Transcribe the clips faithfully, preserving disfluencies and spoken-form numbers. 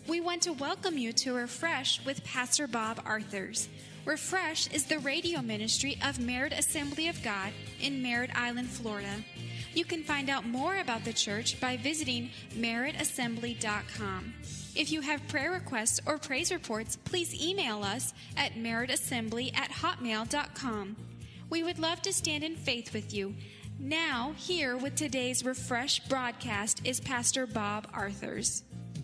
We want to welcome you to Refresh with Pastor Bob Arthurs. Refresh is the radio ministry of Merritt Assembly of God in Merritt Island, Florida. You can find out more about the church by visiting merritt assembly dot com. If you have prayer requests or praise reports, please email us at merrittassembly at hotmail dot com. We would love to stand in faith with you. Now, here with today's Refresh broadcast is Pastor Bob Arthurs.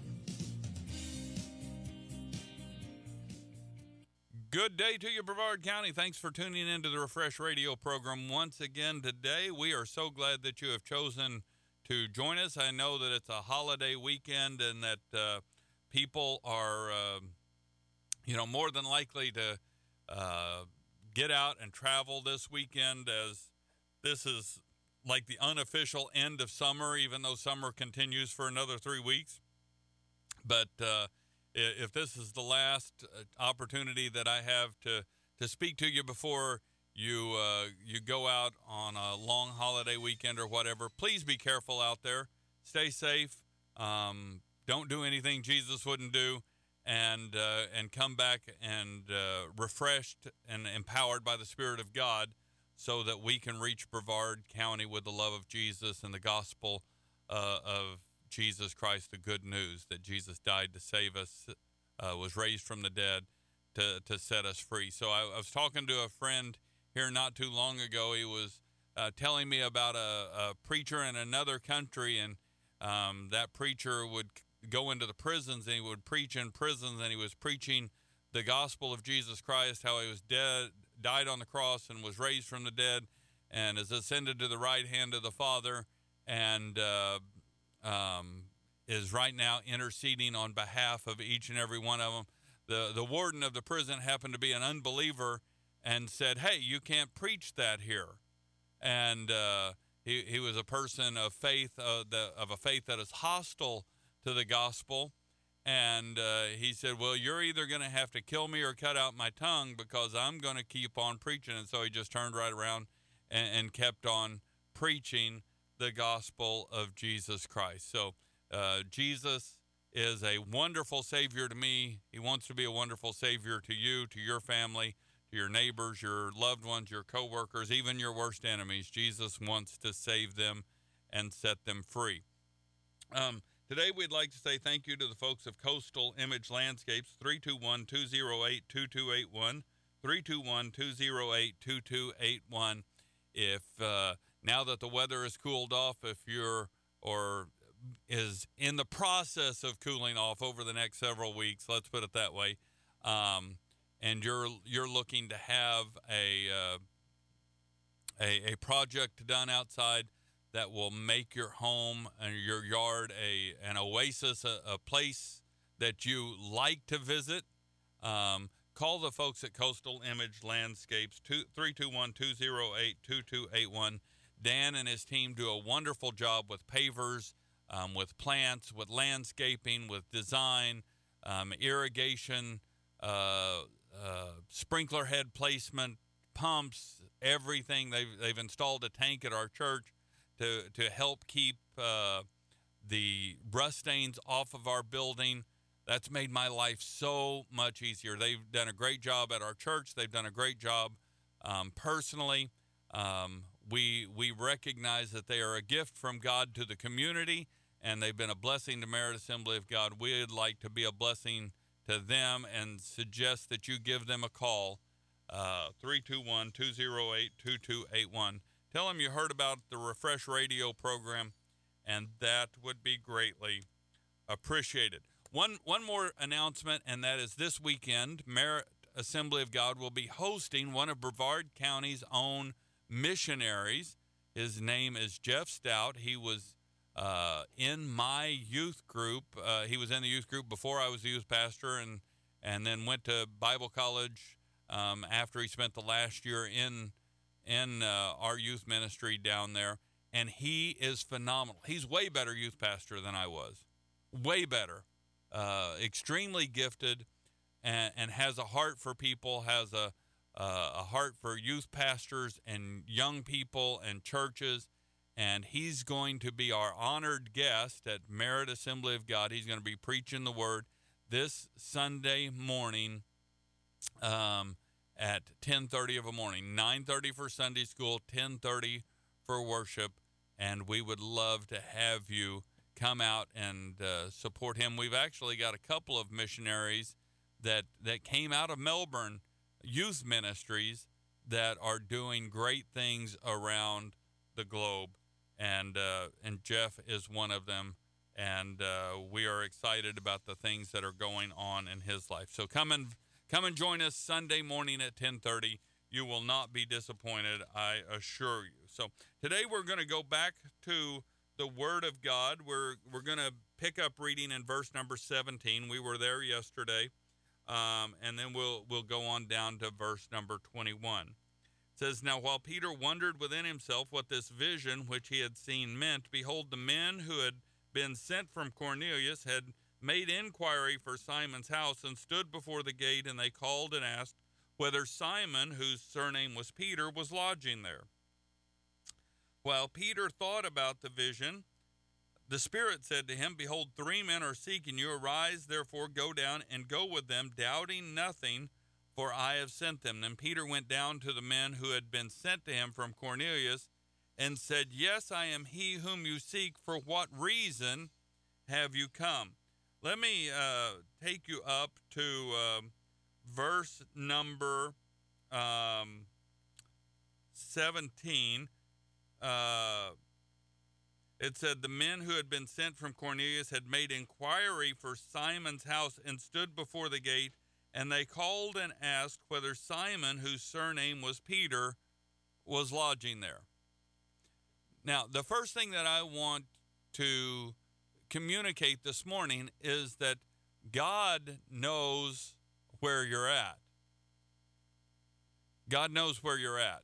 Good day to you, Brevard County. Thanks for tuning into the Refresh Radio program once again today. We are so glad that you have chosen to join us. I know that it's a holiday weekend and that uh, people are, uh, you know, more than likely to uh, get out and travel this weekend, as this is like the unofficial end of summer, even though summer continues for another three weeks. But uh, if this is the last opportunity that I have to, to speak to you before you uh, you go out on a long holiday weekend or whatever, please be careful out there. Stay safe. Um, don't do anything Jesus wouldn't do, and uh, and come back and uh, refreshed and empowered by the Spirit of God, so that we can reach Brevard County with the love of Jesus and the gospel uh, of Jesus Christ, the good news that Jesus died to save us, uh, was raised from the dead to, to set us free. So I, I was talking to a friend here not too long ago. He was uh, telling me about a, a preacher in another country, and um, that preacher would go into the prisons, and he would preach in prisons, and he was preaching the gospel of Jesus Christ, how he was dead, died on the cross and was raised from the dead and is ascended to the right hand of the Father, and uh, um, is right now interceding on behalf of each and every one of them. The, the warden of the prison happened to be an unbeliever and said, hey, you can't preach that here. And uh, he, he was a person of faith, uh, the, of a faith that is hostile to the gospel. And uh, he said, well, you're either going to have to kill me or cut out my tongue, because I'm going to keep on preaching. And so he just turned right around and, and kept on preaching the gospel of Jesus Christ. So uh, Jesus is a wonderful Savior to me. He wants to be a wonderful Savior to you, to your family, to your neighbors, your loved ones, your coworkers, even your worst enemies. Jesus wants to save them and set them free. Um, Today, we'd like to say thank you to the folks of Coastal Image Landscapes, three two one, two oh eight, two two eight one, three two one, two oh eight, two two eight one. If uh, now that the weather has cooled off, if you're or is in the process of cooling off over the next several weeks, let's put it that way, um, and you're you're looking to have a, uh, a a project done outside that will make your home and your yard a an oasis, a, a place that you like to visit, um, call the folks at Coastal Image Landscapes, three two one, two oh eight, two two eight one. Dan and his team do a wonderful job with pavers, um, with plants, with landscaping, with design, um, irrigation, uh, uh, sprinkler head placement, pumps, everything. They've, they've installed a tank at our church to to help keep uh, the rust stains off of our building. That's made my life so much easier. They've done a great job at our church. They've done a great job um, personally. Um, we we recognize that they are a gift from God to the community, and they've been a blessing to Merritt Assembly of God. We'd like to be a blessing to them and suggest that you give them a call, uh, three two one, two oh eight, two two eight one. Tell them you heard about the Refresh Radio program, and that would be greatly appreciated. One one more announcement, and that is this weekend, Merritt Assembly of God will be hosting one of Brevard County's own missionaries. His name is Jeff Stout. He was uh, in my youth group. Uh, he was in the youth group before I was the youth pastor, and, and then went to Bible college um, after he spent the last year in in uh, our youth ministry down there, and he is phenomenal. He's way better youth pastor than I was, way better, uh, extremely gifted, and, and has a heart for people, has a, uh, a heart for youth pastors and young people and churches, and he's going to be our honored guest at Merritt Assembly of God. He's going to be preaching the word. this Sunday morning um, at ten thirty of a morning, nine thirty for Sunday school, ten thirty for worship, and we would love to have you come out and uh, support him. We've actually got a couple of missionaries that, that came out of Melbourne Youth Ministries that are doing great things around the globe, and uh, and Jeff is one of them, and uh, we are excited about the things that are going on in his life. So come and come and join us Sunday morning at ten thirty. You will not be disappointed, I assure you. So today we're going to go back to the Word of God. We're we're going to pick up reading in verse number seventeen. We were there yesterday, um, and then we'll we'll go on down to verse number twenty-one. It says, "Now while Peter wondered within himself what this vision which he had seen meant, behold, the men who had been sent from Cornelius had made inquiry for Simon's house and stood before the gate, and they called and asked whether Simon, whose surname was Peter, was lodging there. While Peter thought about the vision, the Spirit said to him, Behold, three men are seeking you. Arise, therefore, go down and go with them, doubting nothing, for I have sent them. Then Peter went down to the men who had been sent to him from Cornelius and said, Yes, I am he whom you seek. For what reason have you come? Let me uh, take you up to uh, verse number um, seventeen. Uh, it said, The men who had been sent from Cornelius had made inquiry for Simon's house and stood before the gate, and they called and asked whether Simon, whose surname was Peter, was lodging there. Now, the first thing that I want to communicate this morning is that God knows where you're at. God knows where you're at.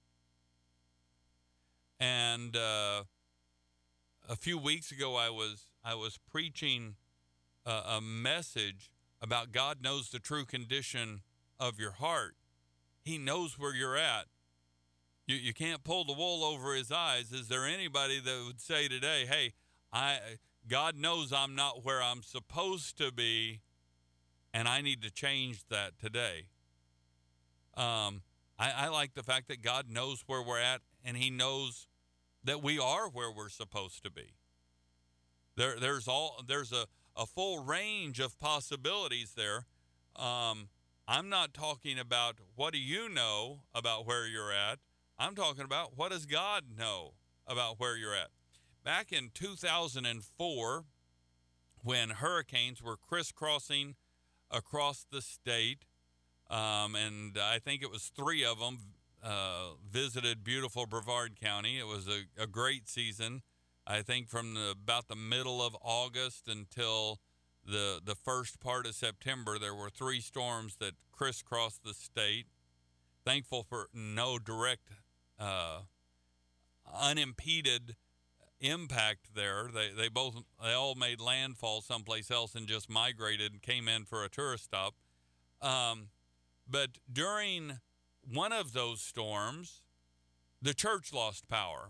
And uh, a few weeks ago, I was I was preaching a, a message about God knows the true condition of your heart. He knows where you're at. You you can't pull the wool over his eyes. Is there anybody that would say today, hey, I God knows I'm not where I'm supposed to be, and I need to change that today? Um, I, I like the fact that God knows where we're at, and he knows that we are where we're supposed to be. There, there's all there's a, a full range of possibilities there. Um, I'm not talking about what do you know about where you're at. I'm talking about what does God know about where you're at. Back in two thousand four, when hurricanes were crisscrossing across the state, um, and I think it was three of them uh, visited beautiful Brevard County. It was a, a great season. I think from the, about the middle of August until the the first part of September, there were three storms that crisscrossed the state. Thankful for no direct, uh, unimpeded impact there. They they both they all made landfall someplace else and just migrated and came in for a tourist stop. Um, but during one of those storms, the church lost power.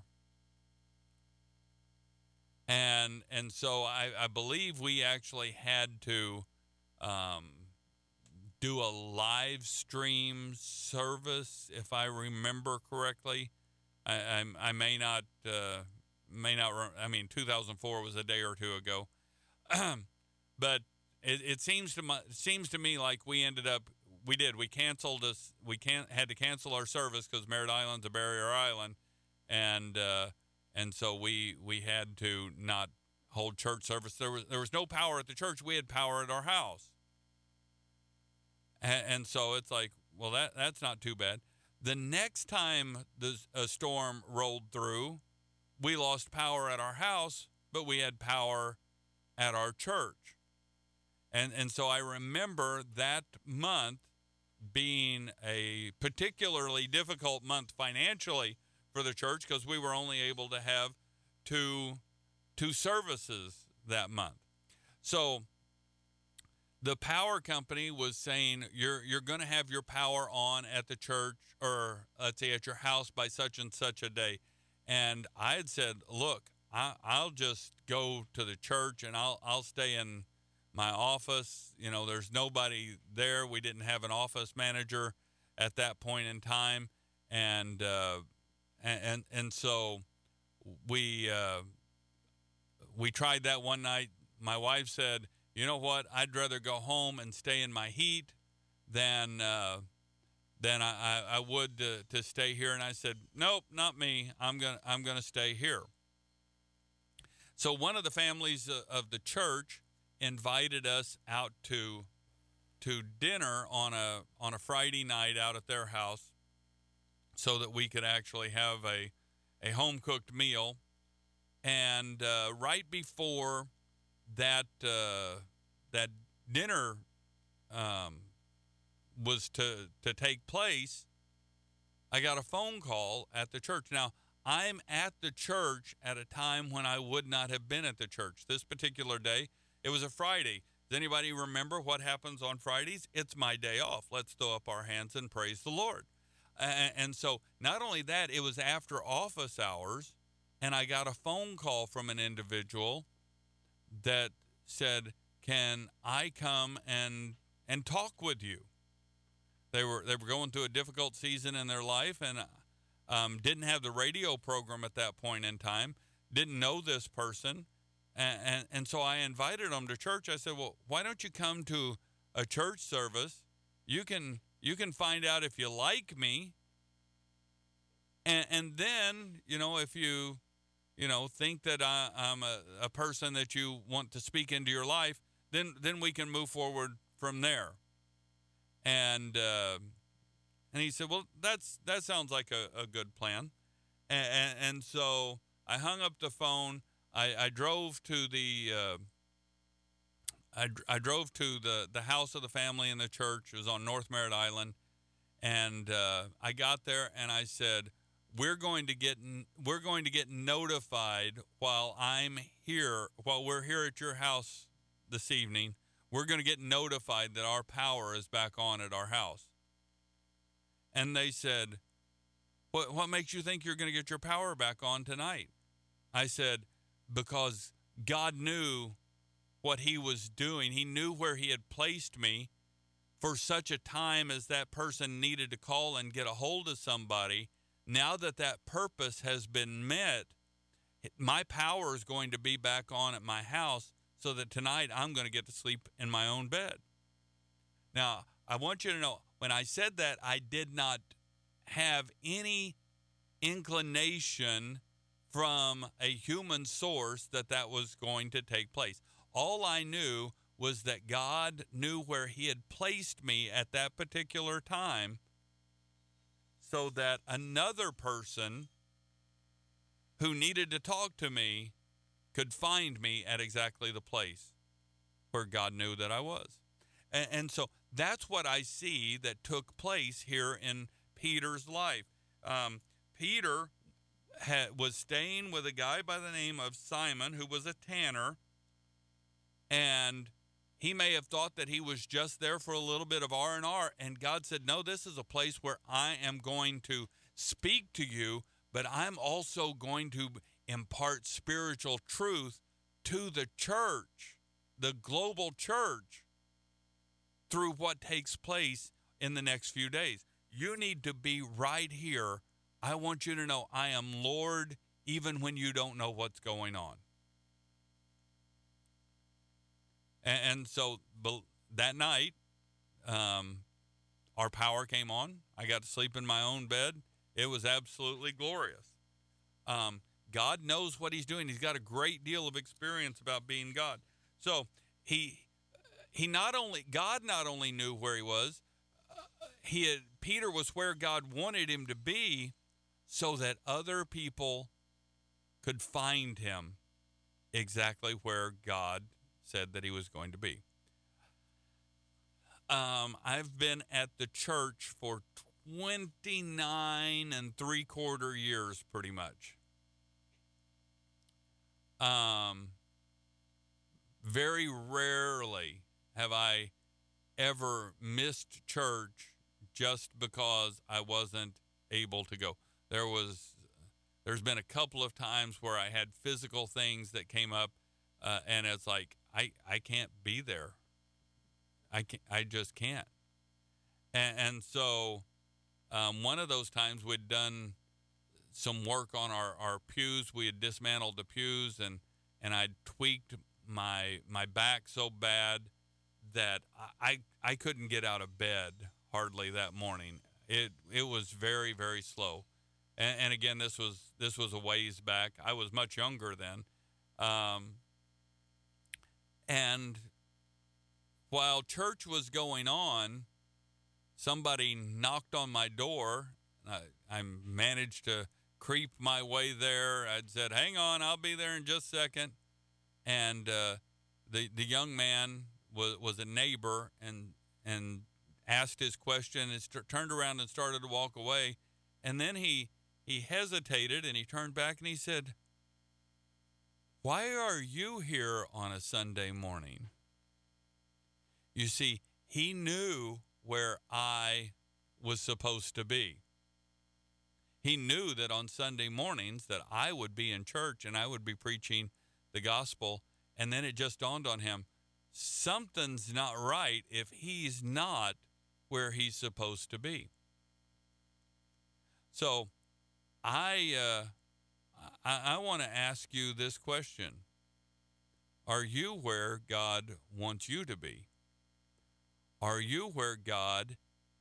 And and so I, I believe we actually had to um, do a live stream service, if I remember correctly. I I, I may not uh, may not. I mean, two thousand four was a day or two ago, but it, it seems to my, seems to me like we ended up we did we canceled us we can't had to cancel our service because Merritt Island's a barrier island, and. Uh, And so we we had to not hold church service. There was there was no power at the church. We had power at our house. And, and so it's like, well, that that's not too bad. The next time the a storm rolled through, we lost power at our house, but we had power at our church. And and so I remember that month being a particularly difficult month financially for the church because we were only able to have two two services that month. So the power company was saying you're you're going to have your power on at the church, or let's say at your house, by such and such a day. And I had said, look, I, I'll just go to the church and I'll I'll stay in my office. You know, there's nobody there. We didn't have an office manager at that point in time, and uh, and, and and so we uh, we tried that one night. My wife said, "You know what? I'd rather go home and stay in my heat than uh, than I, I, I would to, to stay here." And I said, "Nope, not me. I'm gonna I'm gonna stay here." So one of the families of the church invited us out to to dinner on a on a Friday night out at their house, so that we could actually have a a home cooked meal. And uh, right before that uh, that dinner um, was to to take place, I got a phone call at the church. Now, I'm at the church at a time when I would not have been at the church. This particular day, it was a Friday. Does anybody remember what happens on Fridays? It's my day off. Let's throw up our hands and praise the Lord. And, and so not only that, it was after office hours, and I got a phone call from an individual that said, "Can I come and and talk with you?" They were they were going through a difficult season in their life, and um, didn't have the radio program at that point in time. Didn't know this person, and, and and so I invited them to church. I said, "Well, why don't you come to a church service? You can you can find out if you like me, and and then you know if you." you know, think that I, I'm a, a person that you want to speak into your life, then then we can move forward from there." And uh, and he said, "Well, that's that sounds like a, a good plan." And, and, and so I hung up the phone. I, I drove to the uh, I, I drove to the, the house of the family in the church. It was on North Merritt Island, and uh, I got there and I said, we're going to get we're going to get notified while I'm here, while we're here at your house this evening. We're going to get notified that our power is back on at our house. And they said, what what makes you think you're going to get your power back on tonight? I said, because God knew what he was doing. He knew where he had placed me for such a time as that person needed to call and get a hold of somebody. Now that that purpose has been met, my power is going to be back on at my house, so that tonight I'm going to get to sleep in my own bed. Now, I want you to know, when I said that, I did not have any inclination from a human source that that was going to take place. All I knew was that God knew where he had placed me at that particular time, so that another person who needed to talk to me could find me at exactly the place where God knew that I was. And, and so that's what I see that took place here in Peter's life. Um, Peter had, was staying with a guy by the name of Simon, who was a tanner, and he may have thought that he was just there for a little bit of R and R, and God said, no, this is a place where I am going to speak to you, but I'm also going to impart spiritual truth to the church, the global church, through what takes place in the next few days. You need to be right here. I want you to know I am Lord even when you don't know what's going on. And, and so that night, um, our power came on. I got to sleep in my own bed. It was absolutely glorious. Um, God knows what he's doing. He's got a great deal of experience about being God. So he he not only God not only knew where he was, uh, he had Peter was where God wanted him to be, so that other people could find him exactly where God said that he was going to be. Um, I've been at the church for twenty-nine and three quarter years, pretty much. Um, very rarely have I ever missed church just because I wasn't able to go. There was, there's been a couple of times where I had physical things that came up, uh, and it's like, I, I can't be there. I can I just can't. And, and so um, one of those times we'd done some work on our, our pews. We had dismantled the pews, and, and I'd tweaked my my back so bad that I I couldn't get out of bed hardly that morning. It it was very, very slow. And, and again, this was this was a ways back. I was much younger then. Um, and while church was going on, somebody knocked on my door. I, I managed to creep my way there. I'd said, hang on, I'll be there in just a second. And uh, the the young man was was a neighbor and and asked his question and st- turned around and started to walk away. And then he he hesitated and he turned back and he said, why are you here on a Sunday morning? You see, he knew where I was supposed to be. He knew that on Sunday mornings that I would be in church and I would be preaching the gospel. And then it just dawned on him, something's not right if he's not where he's supposed to be. So I, uh, I, I want to ask you this question. Are you where God wants you to be? Are you where God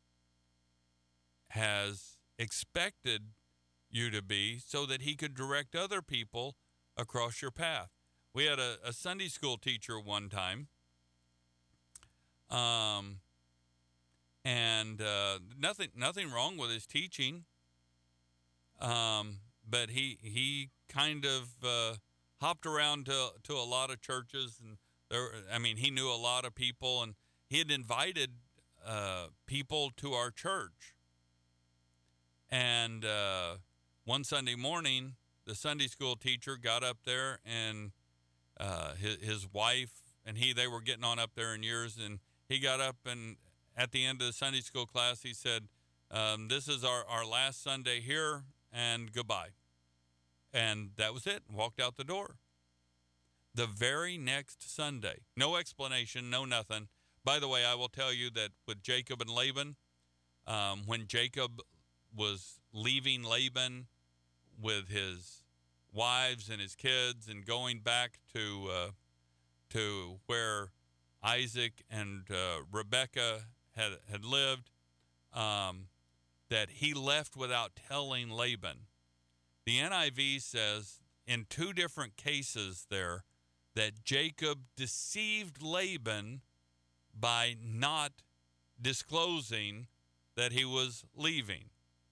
has expected you to be so that he could direct other people across your path? We had a, a Sunday school teacher one time, um, and uh, nothing nothing wrong with his teaching, um, but he he kind of uh, hopped around to to a lot of churches, and there, I mean, he knew a lot of people, and he had invited uh, people to our church. And uh, one Sunday morning, the Sunday school teacher got up there, and uh, his, his wife and he, they were getting on up there in years, and he got up, and at the end of the Sunday school class, he said, um, this is our, our last Sunday here, and goodbye. And that was it, and walked out the door. The very next Sunday, no explanation, no nothing. By the way, I will tell you that with Jacob and Laban, um, when Jacob was leaving Laban with his wives and his kids and going back to uh, to where Isaac and uh, Rebekah had had lived, um, that he left without telling Laban. The N I V says in two different cases there that Jacob deceived Laban by not disclosing that he was leaving.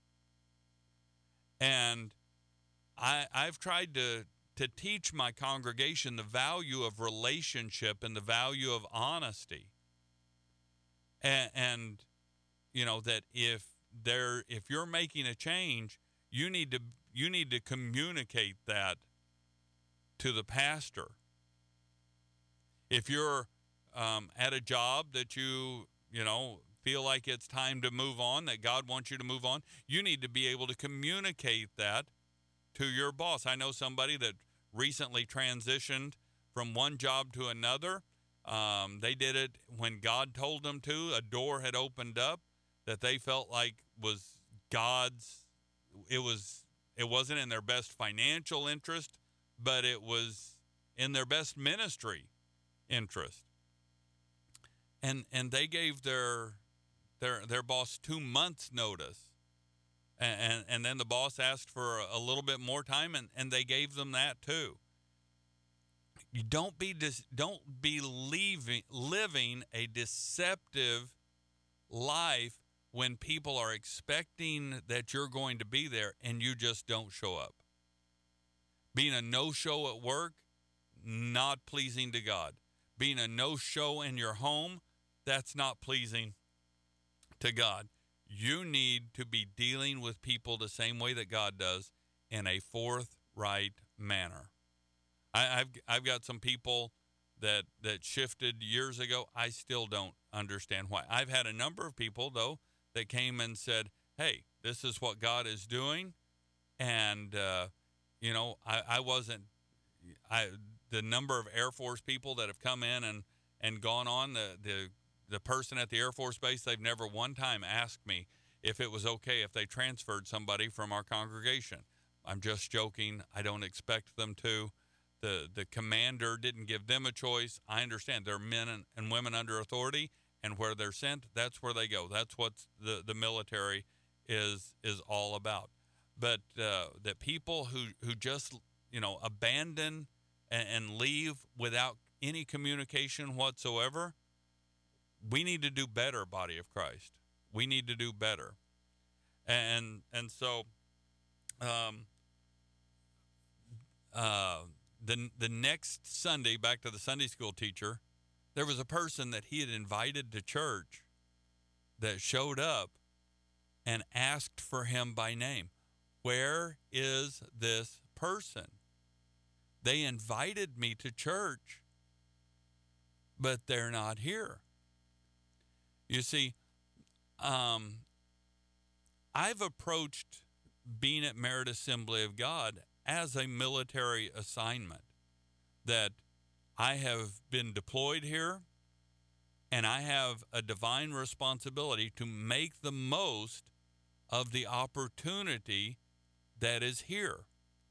And I, I've tried to, to teach my congregation the value of relationship and the value of honesty. And, and you know, that if there, if you're making a change, you need to, you need to communicate that to the pastor. If you're um, at a job that you, you know, feel like it's time to move on, that God wants you to move on, you need to be able to communicate that to your boss. I know somebody that recently transitioned from one job to another. Um, they did it when God told them to. A door had opened up that they felt like was God's. It was. It wasn't in their best financial interest, but it was in their best ministry interest. And and they gave their their their boss two months notice. And, and and then the boss asked for a little bit more time, and, and they gave them that too. You don't be dis, don't be leaving, living a deceptive life when people are expecting that you're going to be there and you just don't show up. Being a no-show at work, not pleasing to God. Being a no-show in your home, that's not pleasing to God. You need to be dealing with people the same way that God does, in a forthright manner. I, I've I've got some people that that shifted years ago. I still don't understand why. I've had a number of people, though, that came and said, hey, this is what God is doing. And, uh, you know, I, I wasn't, I the number of Air Force people that have come in and, and gone on, the, the, the person at the Air Force Base, they've never one time asked me if it was okay if they transferred somebody from our congregation. I'm just joking. I don't expect them to. The the commander didn't give them a choice. I understand they're men and, and women under authority, and where they're sent, that's where they go. That's what the, the military is is all about. But uh, that people who, who just, you know, abandon and, and leave without any communication whatsoever, we need to do better, body of Christ. We need to do better. And and so um, uh, the the next Sunday, back to the Sunday school teacher, there was a person that he had invited to church that showed up and asked for him by name. Where is this person? They invited me to church, but they're not here. You see, um, I've approached being at Merit Assembly of God as a military assignment, that I have been deployed here and I have a divine responsibility to make the most of the opportunity that is here.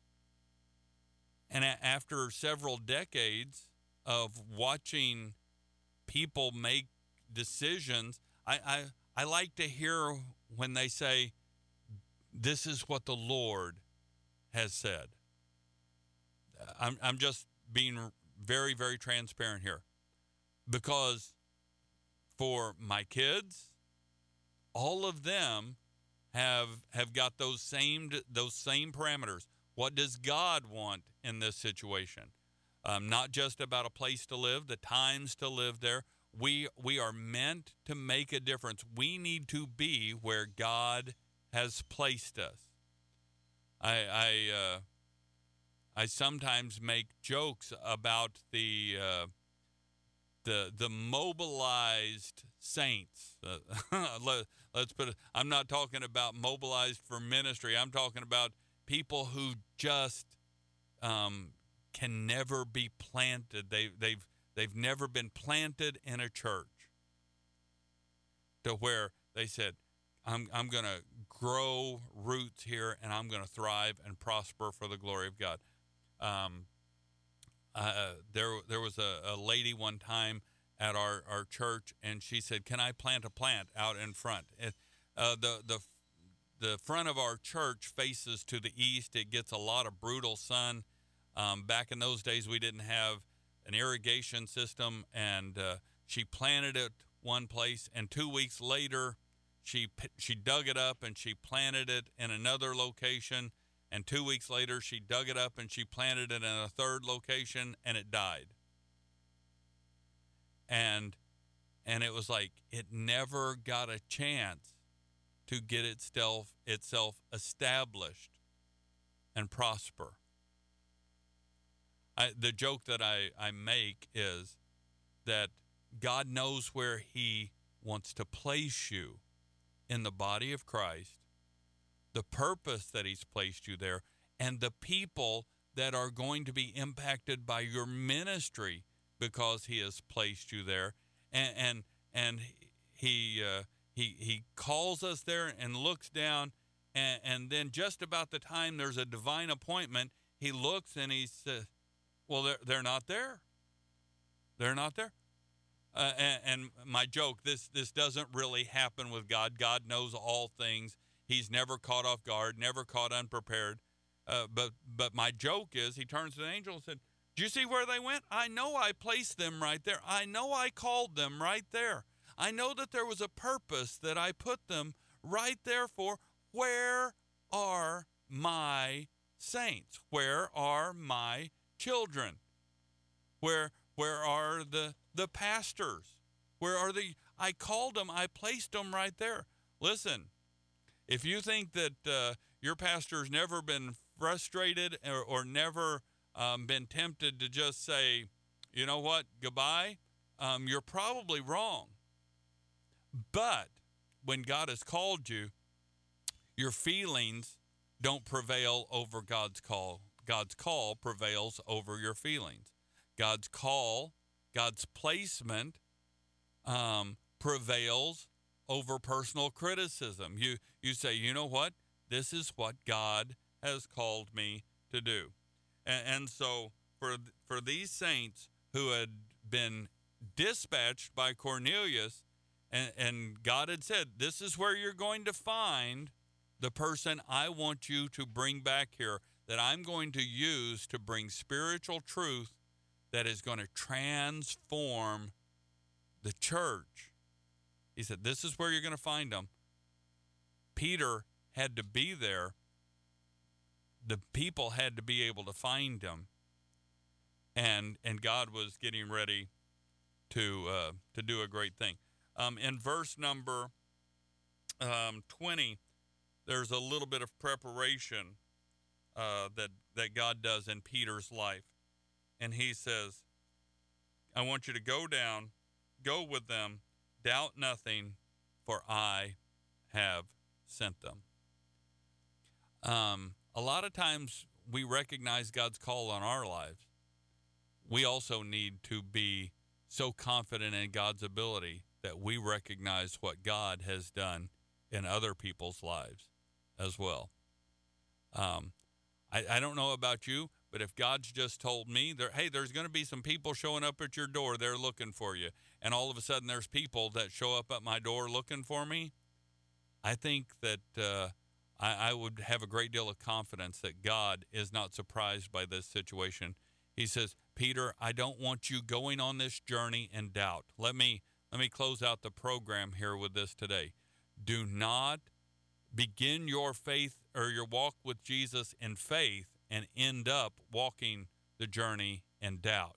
And a- after several decades of watching people make decisions, I, I, I like to hear when they say, this is what the Lord has said. I'm, I'm just being very, very transparent here, because for my kids, all of them have have got those same those same parameters. What does God want in this situation? Um, not just about a place to live, the times to live there. We we are meant to make a difference. We need to be where God has placed us. I I uh, I sometimes make jokes about the uh, the the mobilized saints. Uh, let, let's put it. I'm not talking about mobilized for ministry. I'm talking about people who just um, can never be planted. They they've they've never been planted in a church to where they said, I'm I'm going to grow roots here and I'm going to thrive and prosper for the glory of God. Um, uh, there there was a, a lady one time at our, our church, and she said, can I plant a plant out in front? It, uh, the the the front of our church faces to the east. It gets a lot of brutal sun. Um, back in those days, we didn't have an irrigation system, and uh, she planted it one place, and two weeks later, she she dug it up and she planted it in another location, and two weeks later, she dug it up and she planted it in a third location, and it died. And and it was like it never got a chance to get itself itself established and prosper. I, the joke that I, I make is that God knows where he wants to place you in the body of Christ, the purpose that he's placed you there, and the people that are going to be impacted by your ministry because he has placed you there. And and, and he uh, he he calls us there and looks down, and, and then just about the time there's a divine appointment, he looks and he says, well, they're, they're not there. They're not there. Uh, and, and my joke, this this doesn't really happen with God. God knows all things. He's never caught off guard, never caught unprepared. Uh, but but my joke is, he turns to the angel and said, do you see where they went? I know I placed them right there. I know I called them right there. I know that there was a purpose that I put them right there for. Where are my saints? Where are my children? Where where are the the pastors? Where are the, I called them, I placed them right there. Listen, if you think that uh, your pastor's never been frustrated or, or never um, been tempted to just say, you know what, goodbye, um, you're probably wrong. But when God has called you, your feelings don't prevail over God's call. God's call prevails over your feelings. God's call, God's placement um, prevails over personal criticism. You you say, you know what? This is what God has called me to do. And, and so for for these saints who had been dispatched by Cornelius, and, and God had said, this is where you're going to find the person I want you to bring back here, that I'm going to use to bring spiritual truth that is going to transform the church. He said, this is where you're going to find them. Peter had to be there. The people had to be able to find him. And and God was getting ready to uh, to do a great thing. Um, in verse number um, twenty, there's a little bit of preparation uh, that, that God does in Peter's life. And he says, I want you to go down, go with them, doubt nothing, for I have sent them. Um, a lot of times we recognize God's call on our lives. We also need to be so confident in God's ability that we recognize what God has done in other people's lives as well. Um, I, I don't know about you, but if God's just told me, there, hey, there's going to be some people showing up at your door, they're looking for you, and all of a sudden there's people that show up at my door looking for me, I think that uh, I, I would have a great deal of confidence that God is not surprised by this situation. He says, Peter, I don't want you going on this journey in doubt. Let me let me close out the program here with this today. Do not begin your faith or your walk with Jesus in faith and end up walking the journey in doubt.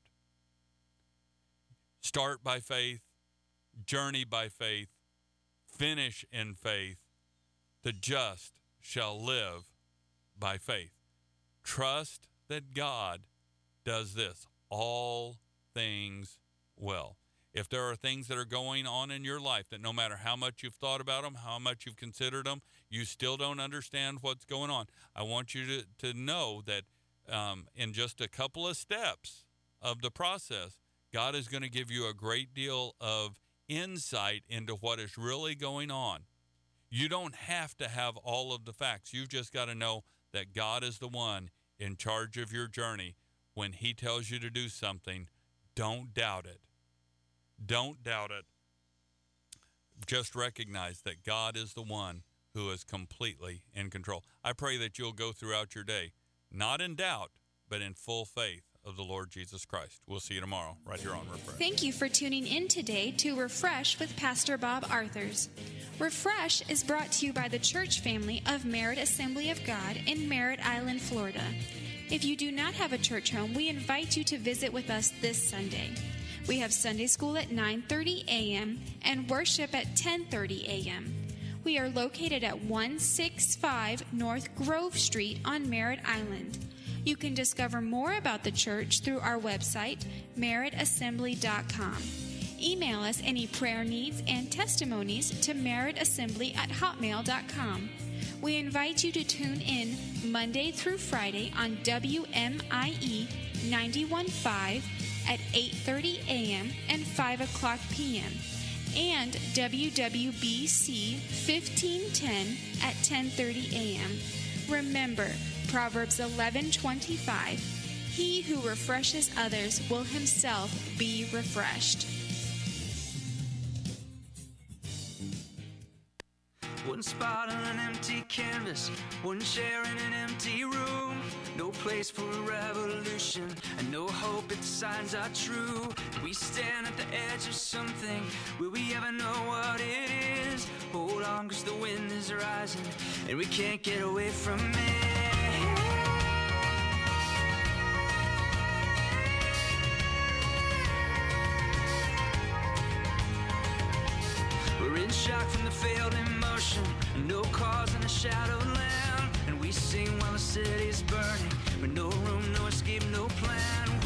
Start by faith, journey by faith, finish in faith. The just shall live by faith. Trust that God does this, all things well. If there are things that are going on in your life that no matter how much you've thought about them, how much you've considered them, you still don't understand what's going on, I want you to, to know that um, in just a couple of steps of the process, God is going to give you a great deal of insight into what is really going on. You don't have to have all of the facts. You've just got to know that God is the one in charge of your journey. When he tells you to do something, don't doubt it. Don't doubt it. Just recognize that God is the one who is completely in control. I pray that you'll go throughout your day, not in doubt, but in full faith of the Lord Jesus Christ. We'll see you tomorrow right here on Refresh. Thank you for tuning in today to Refresh with Pastor Bob Arthurs. Refresh is brought to you by the church family of Merritt Assembly of God in Merritt Island, Florida. If you do not have a church home, we invite you to visit with us this Sunday. We have Sunday school at nine thirty a.m. and worship at ten thirty a.m. We are located at one sixty-five North Grove Street on Merritt Island. You can discover more about the church through our website, merritt assembly dot com. Email us any prayer needs and testimonies to merrittassembly at hotmail dot com. We invite you to tune in Monday through Friday on W M I E ninety-one point five at eight thirty a.m. and five o'clock p.m. and W W B C fifteen ten at ten thirty a.m. Remember, Proverbs eleven twenty-five, he who refreshes others will himself be refreshed. One spot on an empty canvas, one chair in an empty room. No place for a revolution, and no hope if the signs are true. We stand at the edge of something, will we ever know what it is? Hold on, cause the wind is rising, and we can't get away from it. We're in shock from the failed emotion, no cause in a shadowed land. And we sing while the city's burning, with no room, no escape, no plan.